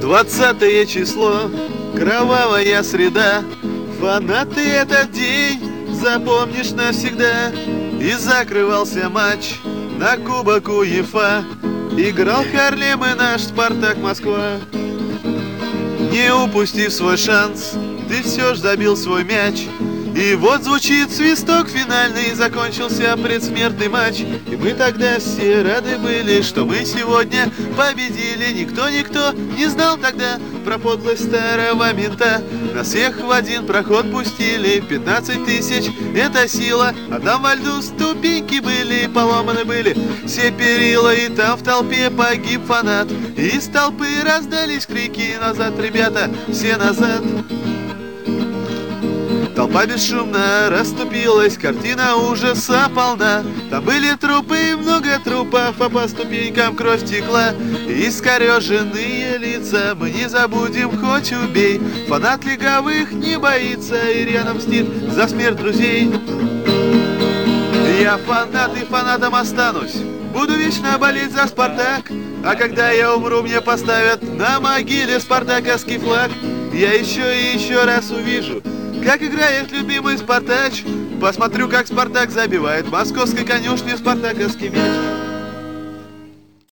20 число, кровавая среда. Фанаты этот день запомнишь навсегда. И закрывался матч на Кубок УЕФА. Играл Харлем и наш Спартак Москва. Не упустив свой шанс, ты все ж забил свой мяч. И вот звучит свисток финальный, закончился предсмертный матч. И мы тогда все рады были, что мы сегодня победили. Никто не знал тогда про подлость старого мента. Нас всех в один проход пустили, 15 тысяч — это сила. А там во льду ступеньки были, поломаны были все перила. И там в толпе погиб фанат. И из толпы раздались крики: назад, ребята, все назад. Толпа бесшумно расступилась, картина ужаса полна. Там были трупы, много трупов, а по ступенькам кровь текла. Искореженные лица, мы не забудем, хоть убей. Фанат лиговых не боится и рядом мстит за смерть друзей. Я фанат и фанатом останусь, буду вечно болеть за Спартак. А когда я умру, мне поставят на могиле спартаковский флаг. Я еще и еще раз увижу, как играет любимый Спартач. Посмотрю, как Спартак забивает в московской конюшне спартаковский мяч.